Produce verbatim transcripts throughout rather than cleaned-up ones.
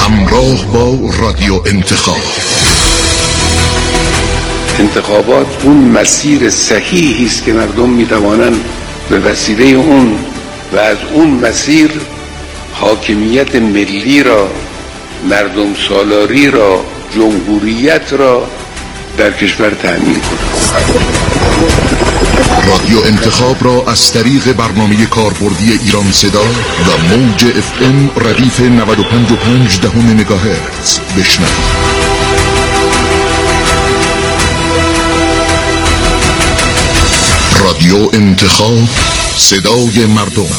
همراه با رادیو انتخاب. انتخابات اون مسیر صحیحی است که مردم میتوانند به وسیله اون و از اون مسیر حاکمیت ملی را، مردم سالاری را، جمهوریت را در کشور تأمین کنند. رادیو انتخاب را از طریق برنامه کاربردی ایران صدا و موج اف ام ردیف نود و پنج و پنج دهم مگاهرتز بشنوید. رادیو انتخاب، صدای مردم.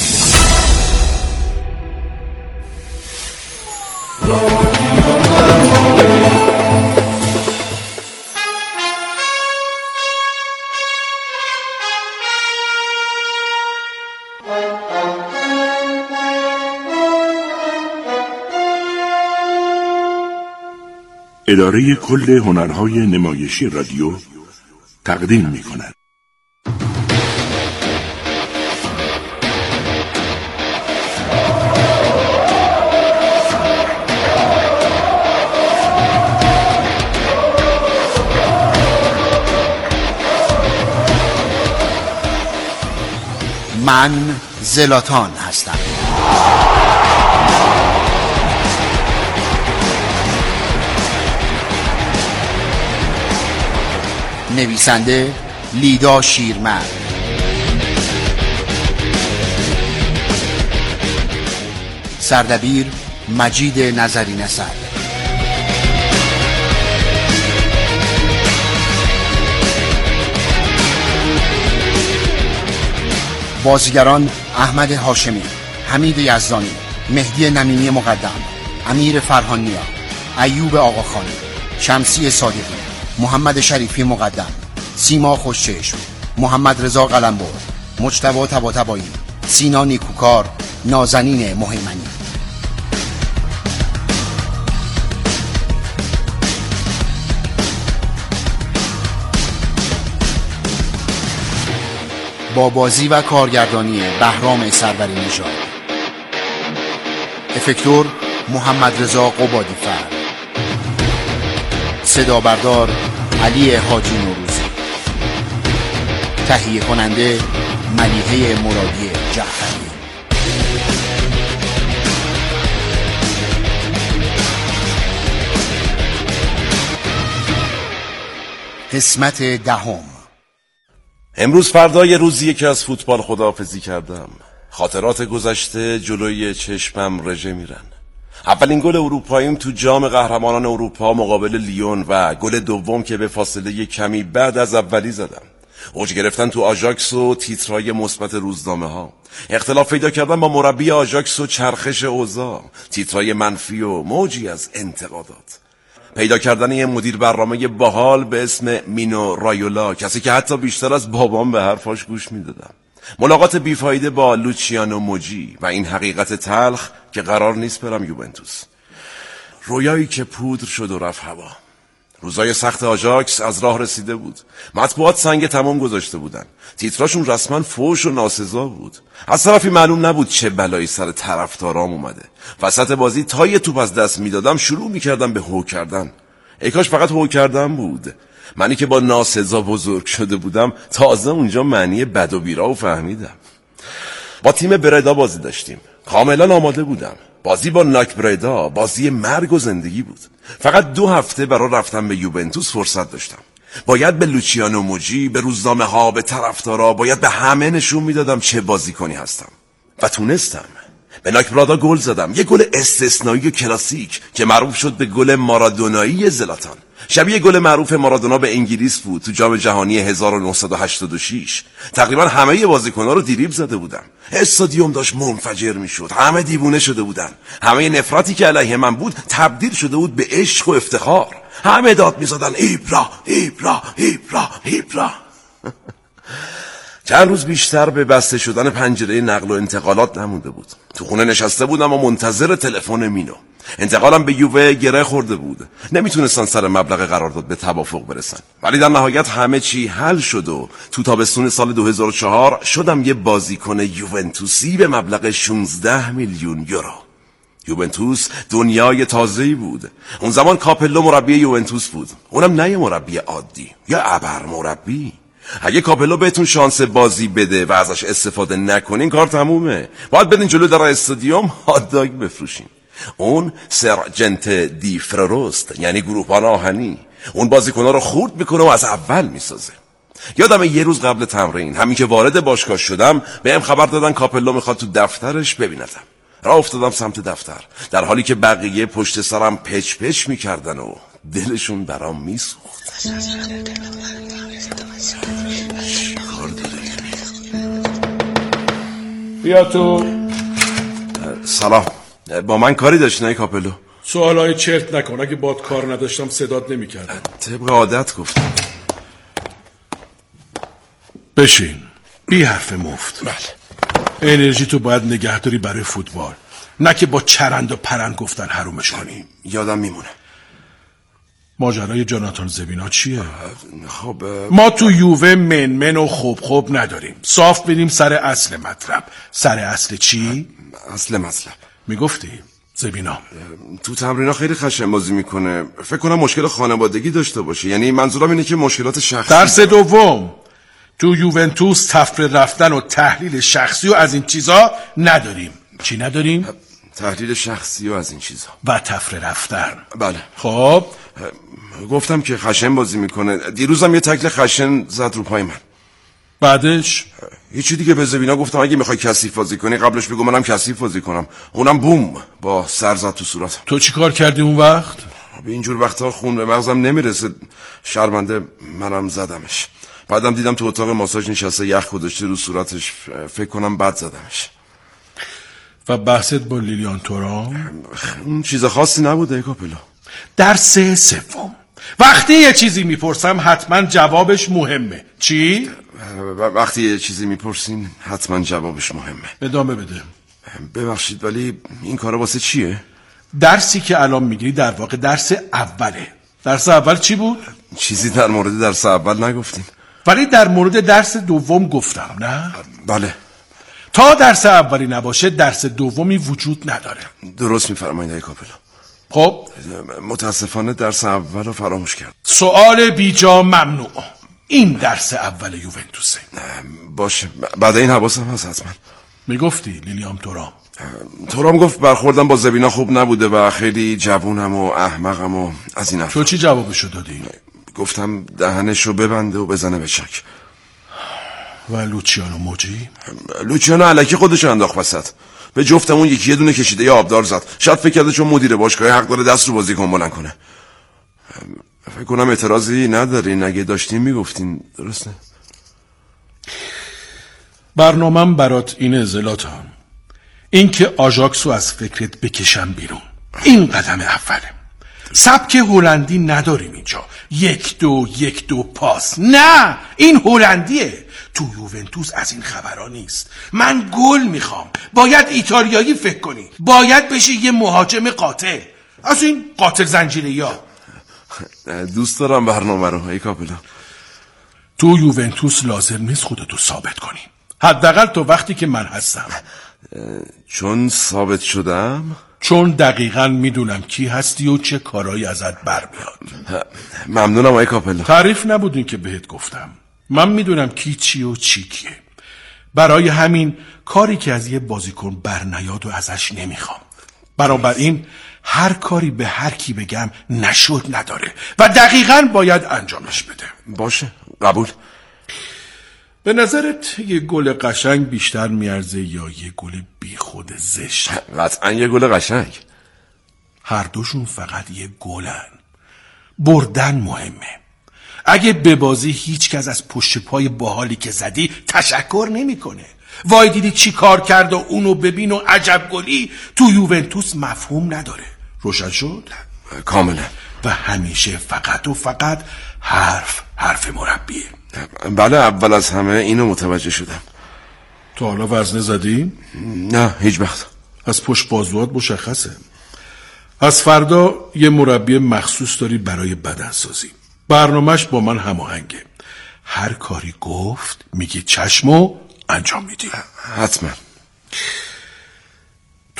اداره کل هنرهای نمایشی رادیو تقدیم می کند. من زلاتان هستم. نویسنده لیدا شیرمرد، سردبیر مجید نظری نصر، بازیگران احمد هاشمی، حمید یزدانی، مهدی نمینی مقدم، امیر فرهانیا، ایوب آقاخانی، شمسی صادقی، محمد شریفی مقدم، سیما خوشچشم، محمد رضا قلمبر، مجتبی طباطبایی، سینا نیکوکار، نازنین مهیمنی. با بازی و کارگردانی بهرام سروری نژاد. افکتور محمد رضا قبادی فر. صدا بردار علی حاجی نوروزی. تهیه کننده ملیحه مرادی جعفری. قسمت دهم. امروز فردای روزیه که از فوتبال خداحافظی کردم. خاطرات گذشته جلوی چشمم رژه میرن. اولین گل اروپاییم تو جام قهرمانان اروپا مقابل لیون و گل دوم که به فاصله کمی بعد از اولی زدم. اوج گرفتن تو آژاکس و تیترهای مثبت روزنامه ها، اختلاف پیدا کردن با مربی آژاکس و چرخش اوضاع، تیترهای منفی و موجی از انتقادات، پیدا کردن یه مدیر برنامه باحال به اسم مینو رایولا، کسی که حتی بیشتر از بابام به حرفاش گوش میدادم، ملاقات بیفایده با لوچیانو موجی و این حقیقت تلخ که قرار نیست برم یوونتوس. رویایی که پودر شد و رفت هوا. روزای سخت آژاکس از راه رسیده بود. مطبوعات سنگ تمام گذاشته بودن. تیتراشون رسما فوش و ناسزا بود. از طرفی معلوم نبود چه بلایی سر طرفدارام اومده. وسط بازی تا یه توپ از دست میدادم شروع میکردم به هو کردن. ای کاش فقط هو کردن بود. منی که با ناسزا بزرگ شده بودم تازه اونجا معنی بد و بیرا فهمیدم. با تیم بردا بازی داشتیم. کاملا آماده بودم. بازی با ناک بردا بازی مرگ و زندگی بود. فقط دو هفته برای رفتن به یوونتوس فرصت داشتم. باید به لوچیانو موجی، به روزنامه ها، به طرفدارا، باید به همه نشون میدادم چه بازیکنی هستم. و تونستم. به ناک برادا گل زدم. یه گل استثنایی و کلاسیک که معروف شد به گل مارادونایی زلاتان. شبیه گل معروف مارادونا به انگلیس بود تو جام جهانی هزار و نهصد و هشتاد و شش. تقریبا همه بازیکن‌ها رو دریبل زده بودم. استادیوم داشت منفجر میشد. همه دیوونه شده بودن. همه نفرتی که علیه من بود تبدیل شده بود به عشق و افتخار. همه داد می‌زدن ایبرا ایبرا ایبرا ایبرا. چند روز بیشتر به بسته شدن پنجره نقل و انتقالات نمونده بود. تو خونه نشسته بودم و منتظر تلفن مینو. انتقالم به یووه گره خورده بود. نمیتونستن سر مبلغ قرارداد به توافق برسن. ولی در نهایت همه چی حل شد و تو تابستون سال دو هزار و چهار شدم یه بازیکن یوونتوسی به مبلغ شانزده میلیون یورو. یوونتوس دنیای تازه‌ای بود. اون زمان کاپلو مربی یوونتوس بود، اونم نه یه مربی عادی، یا ابر مربی. اگه کاپلو بهتون شانس بازی بده و ازش استفاده نکنین کار تمومه. باید بدین جلو در استادیوم هاتداگ بفروشین. اون سرجنت دی فروست، یعنی گروهبان آهنی. اون بازیکن‌ها رو خورد میکنه و از اول میسازه. یادم یه روز قبل تمرین همین که وارد باشگاه شدم بهم خبر دادن کاپلو میخواد تو دفترش ببیندم. راه افتادم سمت دفتر در حالی که بقیه پشت سرم پچ پچ میکردن و دلشون برام میسوخت. بیا تو. سلام. با من کاری داشتی نه کاپلو؟ سوالای چرت نکن، اگه باد کار نداشتم صدات نمیکردم. طبق عادت گفتم. بشین. بی حرف مفت. بله. انرژی تو باید نگهداری برای فوتبال، نه که با چرند و پرند گفتن حرومش کنی. یادم میمونه. ماجرای جاناتان زبینا چیه؟ خب ما تو یووه من من و خوب خوب نداریم. صاف بریم سر اصل مطلب. سر اصل چی؟ اصل مطلب میگفتی زبینا تو تمرینا خیلی خشن بازی میکنه. فکر کنم مشکل خانوادگی داشته باشه. یعنی منظورم اینه که مشکلات شخصی. درس دوم، تو یوونتوس تفره رفتن و تحلیل شخصی و از این چیزا نداریم. چی نداریم؟ تحلیل شخصی و از این چیزا و تفره رفتن. بله. خب گفتم که خشن بازی میکنه. دیروزم یه تکل خشن زد رو پای من. بعدش هیچی دیگه به زبینا گفتم اگه میخوای کثیف بازی کنی قبلش بگو منم کثیف بازی کنم. اونم بوم با سر زد تو صورت. تو چی کار کردی اون وقت؟ به اینجور وقتا خون به مغزم نمیرسه. شرمنده منم زدمش. بعدم دیدم تو اتاق ماساژ نشسته یخ گذاشته رو صورتش. فکر کنم بد زدمش. و بحثت با لیلیان تورام؟ اون چیز خاصی نبوده کاپلو. درس سوم، وقتی یه چیزی میپرسم حتما جوابش مهمه. چی؟ وقتی یه چیزی میپرسین حتما جوابش مهمه. ادامه بده. ببخشید ولی این کارا واسه چیه؟ درسی که الان میگیری در واقع درس اوله. درس اول چی بود؟ چیزی در مورد درس اول نگفتین. ولی در مورد درس دوم گفتم نه؟ بله. تا درس اولی نباشه درس دومی وجود نداره. درست میفرمایید آقای کاپلو. خب متاسفانه درس اول رو فراموش کرد. سوال بیجا ممنوع. این درس اول یوونتوسه. باشه بعد این حواسم هست حتما. میگفتی لیلیام تورام؟ تورام گفت برخوردم با زبینا خوب نبوده و خیلی جوونم و احمقم و از این حرفا. تو چی جوابشو دادی؟ گفتم دهنشو ببنده و بزنه به چک. و لوچیانو موجی؟ لوچیانو الکی خودش انداخت وسط. به جفتمون یکی یه دونه کشیده یا آبدار زد. شاید فکر کرده چون مدیر باشگاه حق داره دست رو بازیکن بلند کنه. فکر کنم اعتراضی ندارین. اگه داشتین میگفتین. درسته؟ برنامه‌م برات اینه زلاتان. این که آژاکسو از فکرت بکشم بیرون. این قدم اوله. سبک هلندی نداریم اینجا. یک دو یک دو پاس. نه این هلندیه. تو یوونتوس از این خبرها نیست. من گل میخوام. باید ایتالیایی فکر کنی. باید بشی یه مهاجم قاطع. از این قاتل زنجیری ها. دوست دارم برنامه رو ای کاپلو. تو یوونتوس لازم نیست خودتو ثابت کنی. حداقل تو وقتی که من هستم. چون ثابت شدم؟ چون دقیقاً میدونم کی هستی و چه کارایی ازت برمیاد. ممنونم آقای کاپلو. تعریف نبودین که بهت گفتم. من میدونم کی چی و چی کیه. برای همین کاری که از یه بازیکن برنیاد و ازش نمیخوام. بنابراین هر کاری به هر کی بگم نشد نداره و دقیقاً باید انجامش بده. باشه قبول. به نظرت یه گل قشنگ بیشتر میارزه یا یه گل بی خود زشت؟ قطعا یه گل قشنگ. هر دوشون فقط یه گلن. بردن مهمه. اگه به بازی هیچ کس از پشت پای باحالی که زدی تشکر نمیکنه. وای دیدی چی کار کرد و اونو ببین و عجب گلی. تو یوونتوس مفهوم نداره. روشن شد؟ کاملا. و همیشه فقط و فقط حرف حرف مربیه. بله اول از همه اینو متوجه شدم. تو حالا وزنه زدی؟ نه هیچ وقت. از پشت بازوات مشخصه. از فردا یه مربی مخصوص داری برای بدنسازی. برنامهش با من هماهنگه. هر کاری گفت میگی چشم و انجام میدی. حتما.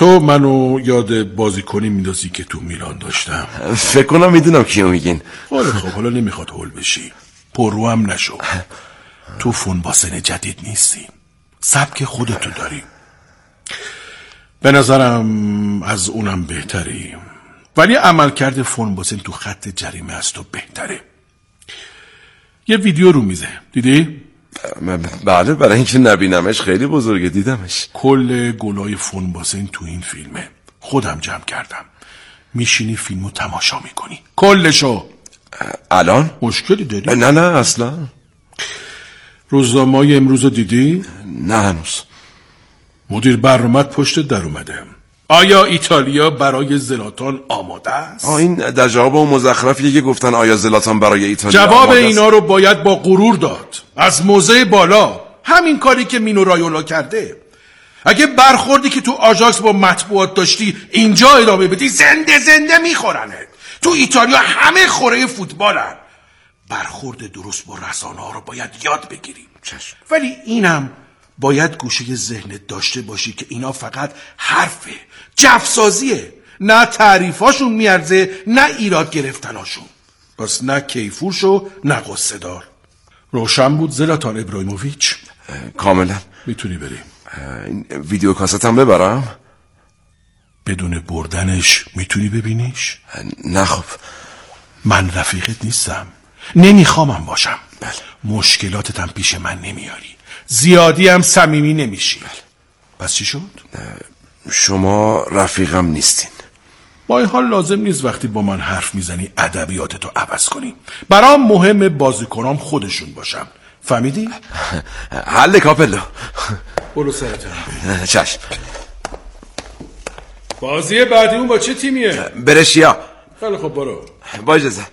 تو منو یاد بازیکنی میندازی که تو میلان داشتم. فکر کنم میدونم کیو میگین. آره خب حالا نمیخواد هول بشی، پررو هم نشو. تو فون باسن جدید نیستی، سبک خودتو داری. به نظرم از اونم بهتری، ولی عملکرد فون باسن تو خط جریمه از تو بهتره. یه ویدیو رو میزه دیدی؟ بله، برای اینکه نبینمش خیلی بزرگه. دیدمش. کل گلای فون باسن تو این فیلمه. خودم جمع کردم. میشینی فیلمو تماشا میکنی کلشو. الان؟ مشکلی داری؟ نه نه اصلا. روزنامه‌های امروز رو دیدی؟ نه هنوز. مدیر برنامه پشت در اومده. آیا ایتالیا برای زلاتان آماده است؟ آه این در جواب اون مزخرفیه که گفتن آیا زلاتان برای ایتالیا جواب آماده است؟ اینا رو باید با غرور داد، از موضع بالا. همین کاری که مینو رایولا کرده. اگه برخوردی که تو آژاکس با مطبوعات داشتی اینجا ادامه بدی، زنده زنده میخورنت. تو ایتالیا همه خوره فوتبالن. برخورد درست با رسانه ها رو باید یاد بگیریم. چشم. ولی اینم باید گوشه ذهنت داشته باشی که اینا فقط حرفه، جفسازیه. نه تعریفاشون میارزه، نه ایراد گرفتناشون. پس نه کیفورشو نه قصه دار. روشن بود زلاتان ابراهیموویچ؟ کاملا. میتونی بری. این ویدیو کاست هم ببرم؟ بدون بردنش میتونی ببینیش؟ نه خب من رفیقت نیستم، نمیخوامم باشم. بله. مشکلاتتم پیش من نمیاری، زیادی هم صمیمی نمیشی. بله. پس چی شد؟ شما رفیقم نیستین. با این حال لازم نیست وقتی با من حرف میزنی ادبیاتتو عوض کنی. برام مهم بازیکنام خودشون باشم. فهمیدی؟ حل کاپلو. برو سرتم. چشم. بازی بعدی اون با چه تیمیه؟ برشیا. خیلی خب برو. با اجازه.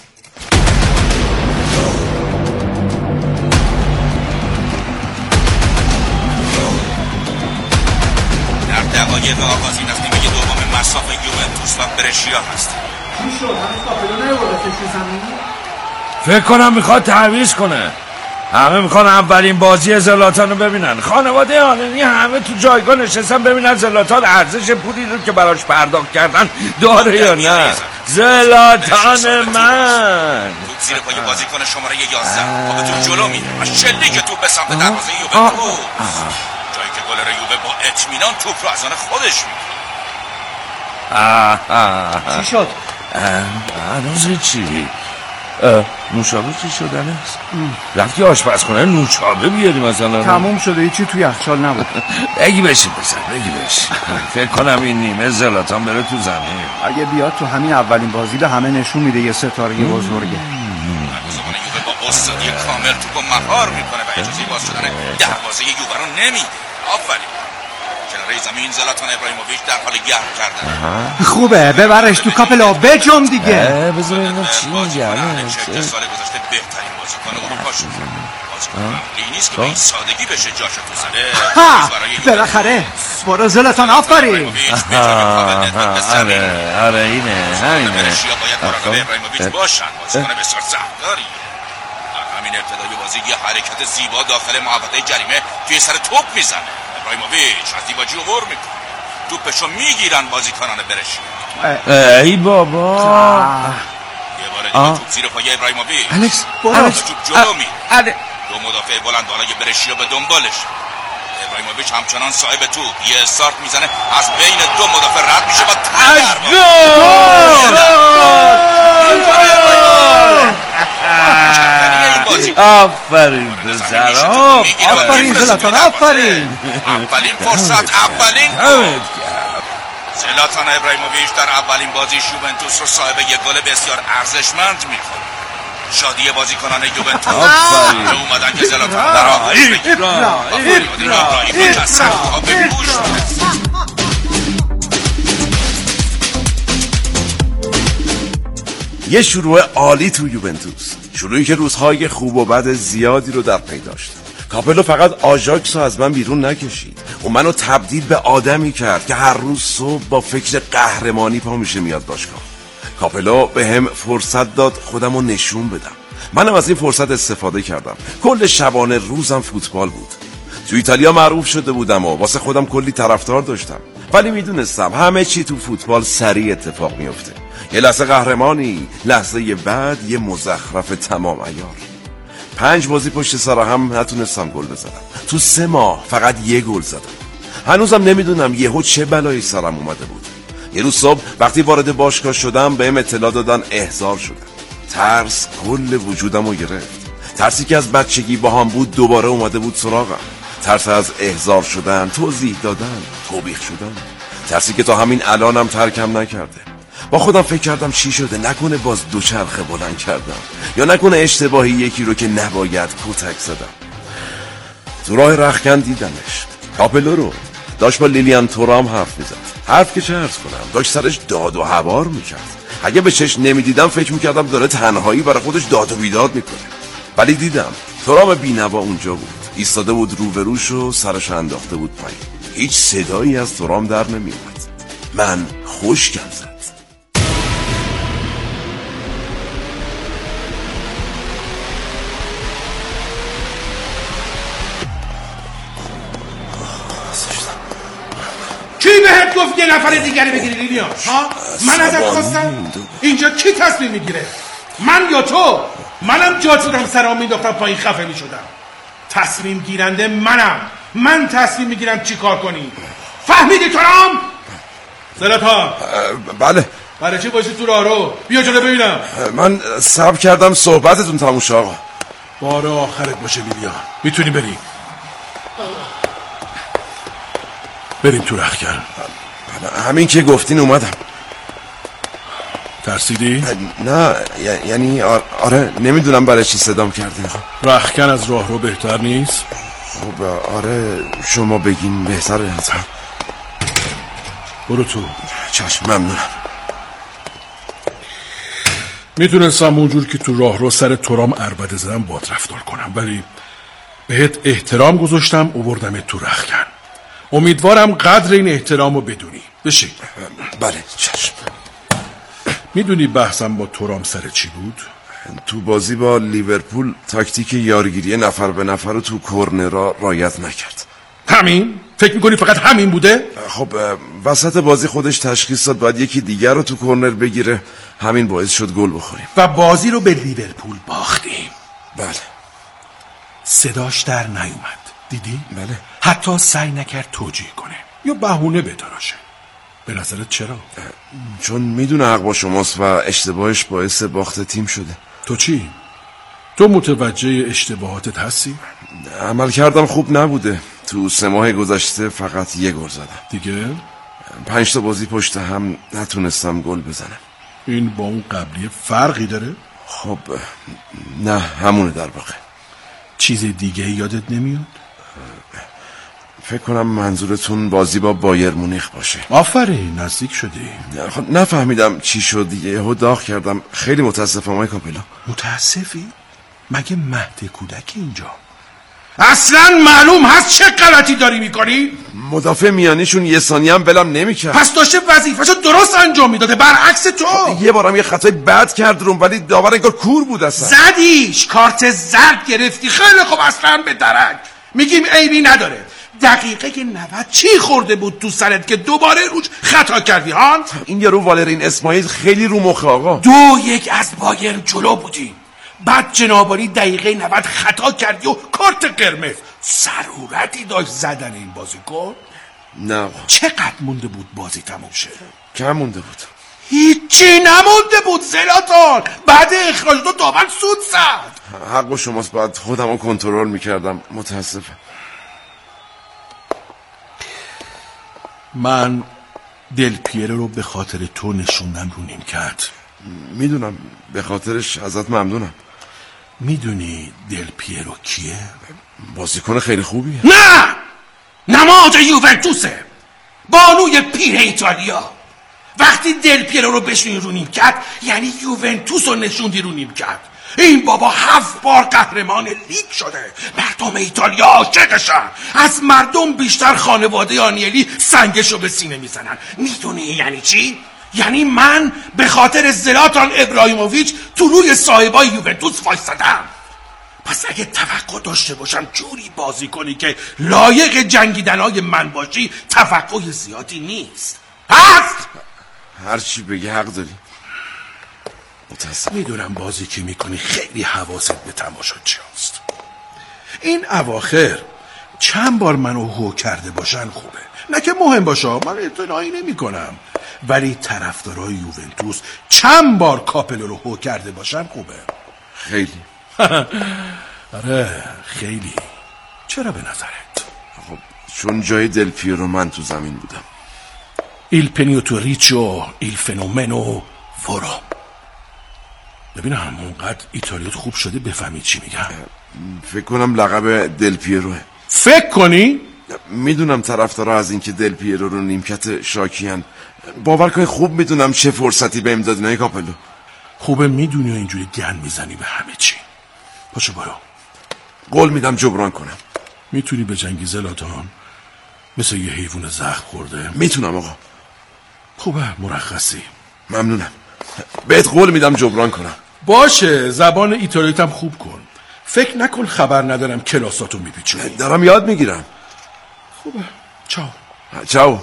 در دقایق آغاز این از نیمه دوم مساف یوونتوس و برشیا هست. چی شد؟ هنوز کاپلو نیوردتش رو زمین؟ فکر کنم میخواد تعویض کنه. همه میخوان اولین بازی زلاتان رو ببینن. خانواده آنانی همه تو جایگاه نشستن ببینن زلاتان ارزش پولی رو که براش پرداخت کردن داره یا نه. زلاتان من توپ زیر پای بازیکن شماره یازده با به توپ جلو میره و شلیک توپ به سمت دروازه یوونتوس، جایی که گلر یووه با اطمینان توپ رو از آن خودش میگیره. چی شد؟ هنوز چی؟ نوشابه چی شدنه؟ رفتی آشپزخونه نوشابه بیاری مثلا؟ تموم شده، هیچی توی یخچال نبود. بگی بشین بزن بگی بشین. فکر کنم این نیمه زلاتان بره تو زمین. اگه بیاد تو همین اولین بازی به همه نشون میده یه ستاره بزرگه. دروازه‌بان یووه با استادی کامل توپو مهار میکنه و اجازه باز شدن دروازه یووه رو نمیده. آفرین. کناره زمین زلاتان ابراهیموویچ در حال گرم کردن. خوبه ببرش تو کاپلا بجم دیگه. بذار ببینم چی میگه. چه سال گذشته بهترین بازیکن اروپا شد. بازیکن معمولی نیست که به این سادگی بشه جاش تو زده. ها بالاخره برو زلاتان آفرین. آره آره اینه همینه. برشیا باید مراقب ابراهیموویچ باشن. بازیکن بسیار زهرداری. در همین ابتدای بازی یه حرکت زیبا داخل محوطه جریمه توی سر توپ میزنه. ابراهیموویچ از دیباجی عبور میکنه. توپشو میگیرن بازیکنان برشیا. ای بابا. یه بار دیگه توپ زیر پای ابراهیموویچ. الکس الکس توپ جلو میره. دو مدافع بلند بالای برشیا به دنبالش. ابراهیموویچ همچنان صاحب توپ یه استارت میزنه، از بین دو مدافع رد میشه و آفرین بزرام. آفرین زلاتان آفرین. اولین فرصت اولین گل. زلاتان ابراهیموویچ در اولین بازی یوونتوس رو صاحب یک گل بسیار ارزشمند میکنه. شادی بازیکنان یوونتوس آفرین. اومدن که زلاتان در آغاز بگیره. آفرین ابراهیموویچ از سمت‌ها به گوش میرسه. یه شروع عالی تو یوونتوس، شروعی که روزهای خوب و بد زیادی رو در پی داشت. کاپلو فقط آژاکس رو از من بیرون نکشید، اون منو تبدیل به آدمی کرد که هر روز صبح با فکر قهرمانی پا میشه میاد باشگاه. کاپلو به هم فرصت داد خودم رو نشون بدم، منم از این فرصت استفاده کردم. کل شبانه روزم فوتبال بود. تو ایتالیا معروف شده بودم و واسه خودم کلی طرفدار داشتم. ولی میدونستم همه چی تو فوتبال سریع اتفاق میفته. یه لحظه قهرمانی، لحظه بعد یه مزخرف تمام عیار. پنج بازی پشت سر هم نتونستم گل بزنم. تو سه ماه فقط یه گل زدم. هنوزم نمیدونم یهو چه بلایی سرم اومده بود. یه روز صبح وقتی وارد باشگاه شدم بهم اطلاع دادن احضار شدم. ترس کل وجودم رو گرفت. ترسی که از بچگی با هم بود دوباره اومده بود سراغم. ترس از احضار شدن، توضیح دادن، توبیخ شدن. ترسی که تا همین الانم ترکم نکرده. با خودم فکر کردم چی شده، نکنه باز دوچرخه بلند کردم یا نکنه اشتباهی یکی رو که نباید کتک زدم. تو راه رختکن دیدمش، کاپلو رو. داشت با لیلیان تورام حرف میزد. حرف که چه عرض کنم، داشت سرش داد و هوار میکرد. اگه به چشم نمیدیدم فکر میکردم داره تنهایی برای خودش داد و بیداد میکنه، ولی دیدم تورام بینوا اونجا بود. ایستاده بود روبروش و سرش انداخته بود پایین. هیچ صدایی از تورام در نمیومد. من خشکم زد. کی بهت گفت یه نفر دیگری بگیری لیلیان؟ ها؟ من ازت خواستم؟ اینجا کی تصمیم میگیره؟ من یا تو؟ منم جا شدم سرام مینداختم پایین خفه میشدم. تصمیم گیرنده منم. من تصمیم میگیرم چی کار کنی. فهمیدی تورام؟ زلاتان. بله. برای چی بایستی تو راه رو؟ بیا جلو ببینم. من صبر کردم صحبتتون تموم شه آقا. بار آخرت باشه لیلیان. میتونی بری. بریم تو رختکن. همین که گفتین اومدم. ترسیدی؟ نه یعنی آره نمیدونم برای چی صدام کردین. رختکن از راه رو بهتر نیست؟ خب آره شما بگین بهتره. برو تو. چشم ممنونم. میتونستم اونجور که تو راه رو سر تورام عربده زدم باهات رفتار کنم، ولی بهت احترام گذاشتم آوردم تو رختکن. امیدوارم قدر این احترام رو بدونی. بشین. بله چشم. میدونی بحثم با تورام سر چی بود؟ تو بازی با لیورپول تاکتیک یارگیری نفر به نفر رو تو کورنرها رعایت نکرد. همین؟ فکر میکنی فقط همین بوده؟ خب وسط بازی خودش تشخیص داد باید یکی دیگر رو تو کورنر بگیره. همین باعث شد گل بخوریم و بازی رو به لیورپول باختیم. بله. صداش در نیومد. دیدی؟ بله. حتی سعی نکرد توجیه کنه یا بهونه بداراشه. به نظرت چرا؟ چون میدونه حق با شماست و اشتباهش باعث باخت تیم شده. تو چی؟ تو متوجه اشتباهاتت هستی؟ عمل کردم خوب نبوده. تو سه ماه گذشته فقط یه گل زدم. دیگه؟ پنج تا بازی پشت هم نتونستم گل بزنم. این با اون قبلی فرقی داره؟ خب نه همونه در واقع. چیز دیگه یادت نمیاد؟ فکر کنم منظورتون بازی با بایر مونیخ باشه. آفرین نزدیک شدی. خب نفهمیدم چی شد. یهو داغ کردم. خیلی متاسفم آقای کاپلو. متاسفی؟ مگه مهد کودکی اینجا؟ اصلا معلوم هست چه غلطی داری میکنی؟ مدافع میانیشون یه ثانیه هم بلم نمیکرد. پس داشته وظیفه‌شو درست انجام میداده برعکس تو. یه بارم یه خطای بد کرد روم ولی داور انگار کور بود اصلا. زدیش کارت زرد گرفتی. خیلی خوب اصلا به درک میگیم عیبی نداره. دقیقه نود چی خورده بود تو سرت که دوباره روش خطا کردی ها؟ این یارو والرین اسماعیل خیلی رو مخه آقا. دو یک از بایر جلو بودیم، بعد جنابالی دقیقه نود خطا کردی و کارت قرمز. ضرورتی داشت زدن این بازیکن؟ نه. چقدر مونده بود بازی تموم شه؟ کم مونده بود. هیچی نمونده بود زلاتان. بعد اخراج دو داور سود زد. حق با شماست. باید خودم رو کنترل میکردم. متاسفم. من دل پیرو رو به خاطر تو نشوندم رو نیمکت. میدونم به خاطرش ازت ممنونم. میدونی دل پیرو کیه؟ بازیکن خیلی خوبیه. نه نماد یوونتوسه، بانوی پیر ایتالیا. وقتی دل پیرو رو بشونی رو نیمکت یعنی یوونتوس رو نشوندی رو نیمکت. این بابا هفت بار قهرمان لیگ شده. مردم ایتالیا عاشقشن. از مردم بیشتر خانواده آنیلی سنگشو به سینه میزنن. میدونی یعنی چی؟ یعنی من به خاطر زلاتان ابراهیموویچ تو روی صاحبای یوونتوس وایسادم. پس اگه توقع داشته باشم جوری بازی کنی که لایق جنگیدنهای من باشی، توقع زیادی نیست. هست؟ هر چی بگی حق داری. متاسفم. میدونم بازی که میکنی خیلی حواست به تماشاچی هست. این اواخر چند بار منو هو کرده باشن خوبه، نه که مهم باشه، من اطلاعی نمی کنم، ولی طرفدارای یوونتوس چند بار کاپلو رو هو کرده باشن خوبه. خیلی. آره خیلی. چرا به نظرت؟ خب چون جای دل پیرو من تو زمین بودم. ایل پنیوتوریچو، ایل فنومنو، فورو. ببینم اونقدر ایتالیات خوب شده بفهمی چی میگم. فکر کنم لقب دل پیروه. فکر کنی؟ میدونم طرفدارا از اینکه دل پیرو رو نیمکت شاکیان. باور کنی خوب میدونم چه فرصتی بهم دادین ای کاپلو. خوبه میدونی و اینجوری گن میزنی به همه چی. پاشو برو. قول میدم جبران کنم. میتونی به جنگی زلاتان؟ مثل یه حیوان زخم خورده. میتونم آقا. خوبه مرخصی. ممنونم. بهت قول میدم جبران کنم. باشه زبان ایتالیاتم خوب کن. فکر نکن خبر ندارم کلاساتو میپیچونی. دارم یاد میگیرم. خوبه. چاو. چاو.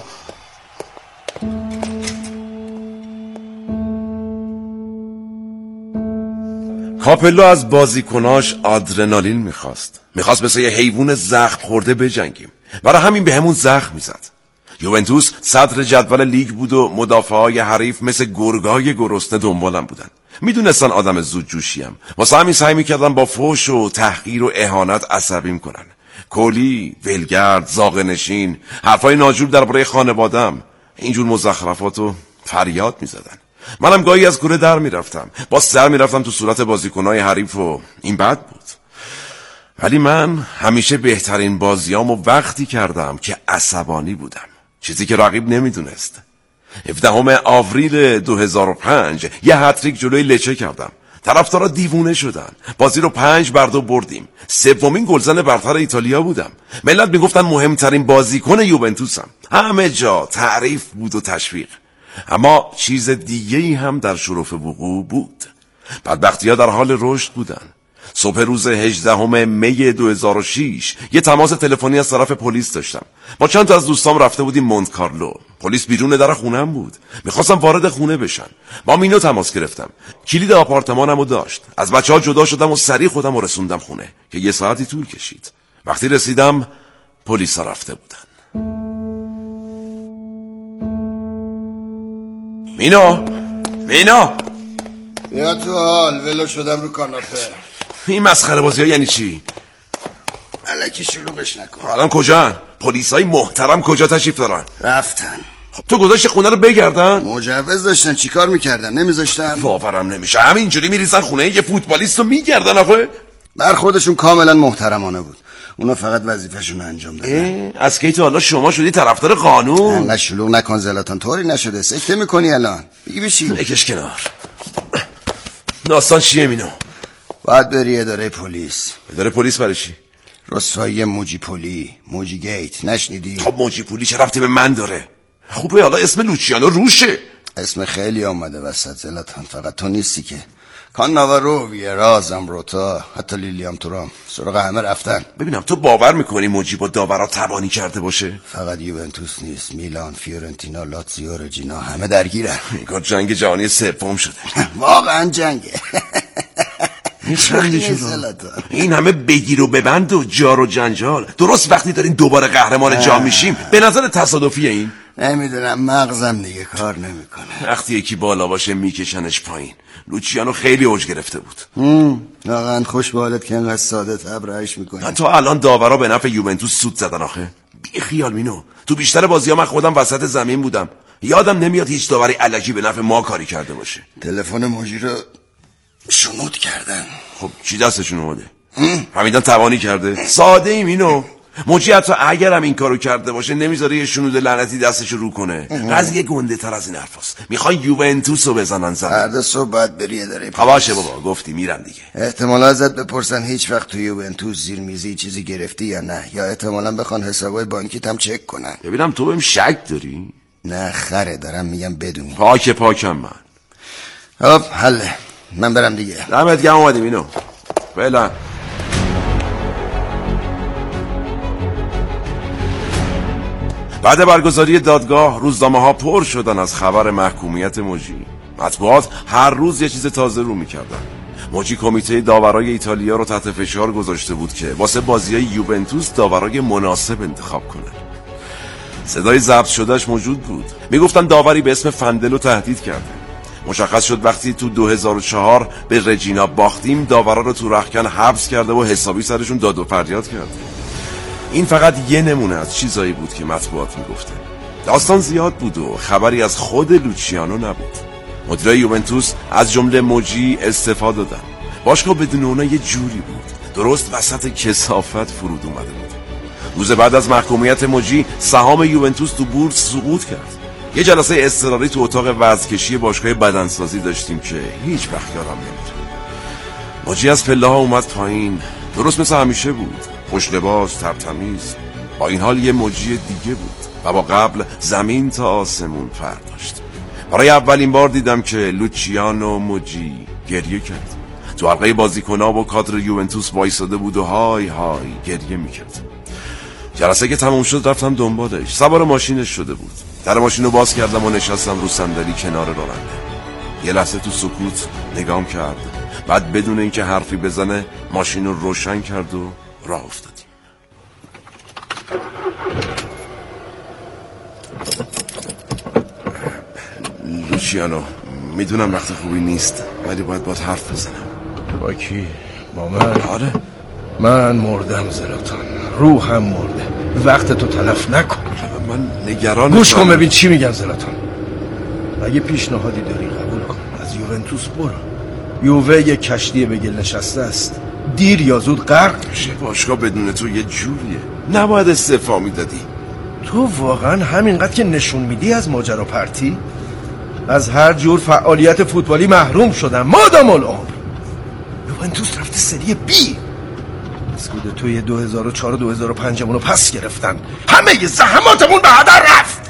کاپلو از بازیکناش آدرنالین میخواست. میخواست مثل یه حیوان زخم خورده بجنگیم. برای همین به همون زخم میزد. یوونتوس صدر جدول لیگ بود و مدافعای حریف مثل گرگای گرسنه دنبالم بودن. میدونستن آدم زود جوشیم. واسه همین سعی میکردن با فحش و تحقیر و اهانت عصبیم کنن. کلی، ولگرد، زاغه نشین، حرفای ناجور درباره خانواده‌ام. اینجور مزخرفاتو فریاد میزدن. منم گاهی از کوره در میرفتم. باز سر میرفتم تو صورت بازیکنای حریف و این بد بود. ولی من همیشه بهترین بازیامو وقتی کردم که عصبانی بودم. چیزی که رقیب نمیدونست. هفدهم آوریل دو هزار و پنج یه هتریک جلوی لچه کردم. طرفدارا دیوونه شدن. بازی رو پنج بر دو بردیم. سومین گلزن برتر ایتالیا بودم. ملت میگفتن مهمترین بازیکن یوونتوسم. همه جا تعریف بود و تشویق. اما چیز دیگه‌ای هم در شرف وقوع بود. بدبختی‌ها در حال رشد بودن. صبح روز هجدهم می دو هزار و شش یه تماس تلفنی از طرف پلیس داشتم. با چند تا از دوستام رفته بودیم مونت کارلو. پلیس بیرون در خونم بود. میخواستم وارد خونه بشن. با مینو تماس گرفتم. کلید آپارتمانمو داشت. از بچه‌ها جدا شدم و سریع خودم رو رسوندم خونه که یه ساعتی طول کشید. وقتی رسیدم پلیسا رفته بودن. مینو مینو یا تو حال ولو شدم رو کاناپه. این مسخره بازی ها یعنی چی؟ الکی شلوغش نکن. الان کجا؟ پلیسای محترم کجا تشریف دارن؟ رفتن. خب تو گذاشتی خونه رو بگردن؟ مجوز داشتن چیکار میکردن؟ نمیذاشتن؟ باورم نمیشه همینجوری میریزن خونه یه فوتبالیست رو میگردن. آخه بر خودشون کاملا محترمانه بود. اونا فقط وظیفه‌شون انجام دادن. از کی تا حالا شما شدی طرفدار قانون؟ انقدر شلوغ نکن زلاتان. طوری نشده. سکته میکنی الان. بگی بشی. بکش کنار. داستان چیه مینو؟ باید بری اداره پلیس. اداره پلیس برای چی؟ رسوایی موجی پلی، موجی گیت. نشنیدی؟ خب موجی پلی چه ربطی به من داره؟ خوبه حالا اسم لوچیانو روشه. اسم خیلی آمده وسط زلاتان. فقط تو نیستی که. کان ناوارو، ویرا، زامبروتا، حتی لیلیام تورام سراغ همه رفتن. ببینم تو باور میکنی موجی با داورا تبانی کرده باشه؟ فقط یوونتوس نیست، میلان، فیورنتینا، لاتزیو، رجینا همه درگیرن. انگار جنگ جهانی سوم شده. واقعا جنگه. این همه بگیر و ببند و جار و جنجال درست وقتی دارین دوباره قهرمان جام میشیم به نظر تصادفیه این؟ نمیدونم مغزم دیگه کار نمیکنه. وقتی یکی بالا باشه میکشنش پایین. لوچیانو خیلی اوج گرفته بود. واقعا خوش به حالت که اینقدر ساده تبرئش میکنی. تا الان داورا به نفع یوونتوس سود زدن. آخه بی خیال مینو تو بیشتر بازی‌ها من خودم وسط زمین بودم. یادم نمیاد هیچ داوری الکی به نفع ما کاری کرده باشه. تلفن موجی رو شنود کردن. خب چی دستشون اومده؟ فهمیدن توانی کرده. ساده ایم اینو. موجی حتی اگرم این کارو کرده باشه نمیذاره یه شنود لعنتی دستشو رو کنه. قضیه گنده تر از این حرفاست. میخوان یوونتوس رو بزنن زمین. فردا صبح باید بری اداره پلیس. باشه بابا گفتی میرم دیگه. احتمالا ازت بپرسن هیچ وقت تو یوونتوس زیر میزی چیزی گرفتی یا نه، یا احتمالا بخوان حسابای بانکیت هم چک کنن. ببینم تو بهم شک داری؟ نه خره دارم میگم بدونی. پاک پاکم من. خب حله من برم دیگه. دمت گرم اومدیم اینو. فعلا. بعد برگزاری دادگاه روزنامه ها پر شدن از خبر محکومیت موجی. مطبوعات هر روز یه چیز تازه رو میکردن. موجی کمیته داورای ایتالیا رو تحت فشار گذاشته بود که واسه بازیای یوونتوس داورای مناسب انتخاب کنه. صدای ضبط شدهش موجود بود. میگفتن داوری به اسم فندلو تهدید کرده. مشخص شد وقتی تو دو هزار و چهار به رجینا باختیم داورا رو تو رختکن حبس کرده و حسابی سرشون داد و فریاد کرده. این فقط یه نمونه از چیزایی بود که مطبوعات میگفتن. داستان زیاد بود و خبری از خود لوچیانو نبود. مدیرای یوونتوس از جمله موجی استعفا دادن. باشگاه بدون اونا یه جوری بود، درست وسط کثافت فرود اومده بود. روز بعد از محکومیت موجی سهام یوونتوس تو بورس سقوط کرد. یه جلسه اضطراری تو اتاق وزنکشی باشگاه بدنسازی داشتیم که هیچ وقت یادم نمیره. موجی از پله ها اومد پایین، درست مثل همیشه بود، خوش لباس، ترتمیز. با این حال یه موجی دیگه بود و با قبل زمین تا آسمون فرق داشت. برای اولین بار دیدم که لوچیانو موجی گریه کرد. تو حلقه بازیکن‌ها و کادر یوونتوس وایساده بود و های های گریه میکرد. جلسه که تموم شد رفتم دنبالش. سوار ماشینش شده بود. در ماشین رو باز کردم و نشستم رو صندلی کنار راننده. یه لحظه تو سکوت نگام کرد. بعد بدون اینکه حرفی بزنه ماشین رو روشن کرد و راه افتادیم. لوچیانو، میدونم وقت خوبی نیست ولی باید باید حرف بزنم. با کی؟ با من؟ آره. من مردم زلاتان، روحم مرده. وقت تو تلف نکن. من نگران گوش کن ببین چی میگم زلاتان. اگه پیشنهادی داری قبول کن، از یوونتوس برو. یووه یک کشتی به گل نشسته است، دیر یا زود غرق میشه. باشگاه بدون تو یه جوریه، نباید استعفا میدادی. تو واقعا همینقدر که نشون میدی از ماجرا پرتی؟ از هر جور فعالیت فوتبالی محروم شدم مادام العمر. یوونتوس رفته سری بی. اسکود توی دو هزار و چهار و دو هزار و پنج رو پس گرفتن. همه زحماتمون به هدر رفت.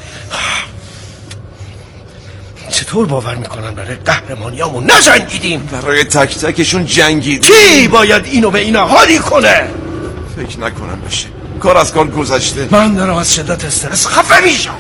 چطور باور میکنن برای قهرمانیامون نجنگیدیم؟ برای تک تکشون جنگید. کی باید اینو به اینا حالی کنه؟ فکر نکنم بشه. کار از کار گذشته. من دارم از شدت استرس خفه میشم.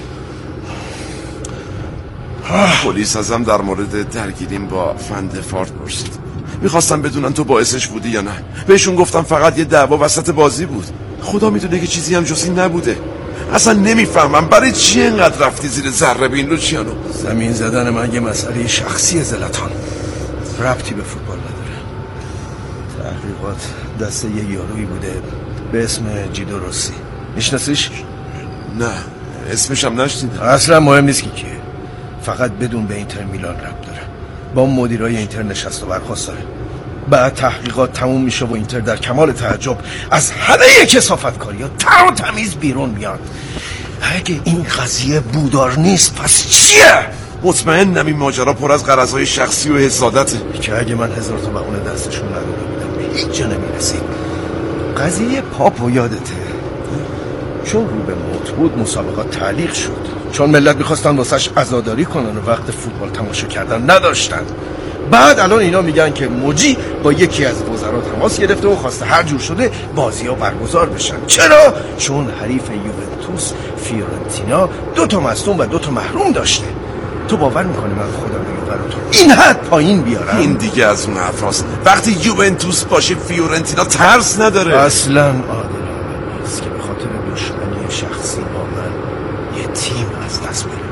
پلیس ازم در مورد درگیریم با فندفارت پرسید. میخواستم بدونن تو باعثش بودی یا نه. بهشون گفتم فقط یه دعوا وسط بازی بود. خدا میدونه که چیزی هم جز این نبوده. اصلا نمیفهمم برای چی اینقدر رفتی زیر ذره بین لوچیانو. زمین زدن من یه مسئله شخصی زلاتان، ربطی به فوتبال نداره. تحقیقات دست یه یارویی بوده به اسم جیدو روسی. میشناسیش؟ نه اسمش هم نشنیدم. اصلا مهم نیست که کیه، فقط بدون به اینتر میلان ربط داره. با مدیرای اینتر نشست و برخواست داره. بعد تحقیقات تموم میشه و اینتر در کمال تعجب از همه کثافتکاری‌ها تر و تمیز بیرون میاد. اگه این قضیه بودار نیست پس چیه؟ مطمئنم این ماجرا پر از غرضهای شخصی و حسادته که اگه من هزار تا بهونه دستشون نداده بودم به هیچ جا نمیرسید. قضیه پاپو یادته؟ چون رو به موت بود مسابقات تعلیق شد، چون ملت میخواستن واسش عزاداری کنن و وقت فوتبال تماشا کردن نداشتن. بعد الان اینا میگن که موجی با یکی از وزرا تماس گرفته و خواسته هر جور شده بازی ها برگزار بشن. چرا؟ چون حریف یوونتوس فیورنتینا دو تا مصدوم و دو تا محروم داشته. تو باور میکنی من خودم یووه رو تو این حد پایین بیارم؟ این دیگه از اون حرفاست. وقتی یوونتوس باشه فیورنتینا ترس نداره. اصلا عادلانه نیست که به خاطر دشمنی شخصی با من یه تیم از دست بره.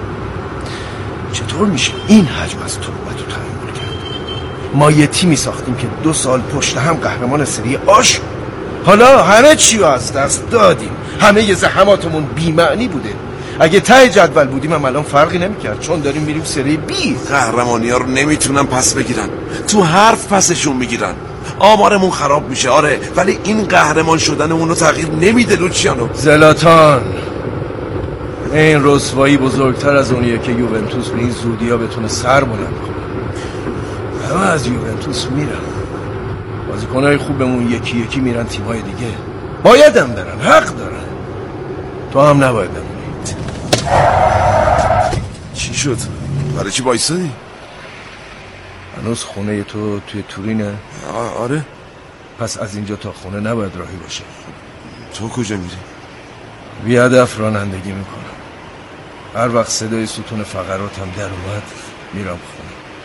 چطور میشه این حجم از تربت رو تحمل کرد؟ ما یه تیمی ساختیم که دو سال پشت هم قهرمان سری آش، حالا همه چی رو از دست دادیم. همه یه زحماتمون بی‌معنی بوده. اگه ته جدول بودیم هم الان فرقی نمیکرد، چون داریم میریم سری بی. قهرمانی ها رو نمیتونن پس بگیرن، تو حرف پسشون میگیرن. آمارمون خراب میشه آره، ولی این قهرمان شدنمون رو تغییر نمیده لوچیانو. زلاتان، این رسوایی بزرگتر از اونیه که یوونتوس به این زودی ها بتونه سر بلند کنه. همه از یوونتوس میرن، بازیکنهای خوبمون یکی یکی میرن تیمای دیگه. بایدم برن، حق دارن. تو هم نباید بمونی. چی شد؟ برای چی بایستادی؟ هنوز خونه تو توی تورینه؟ آره. پس از اینجا تا خونه نباید راهی باشه. تو کجا میری؟ بی هدف رانندگی میکنم. هر وقت صدای ستون فقراتم در اومد میرم خونه.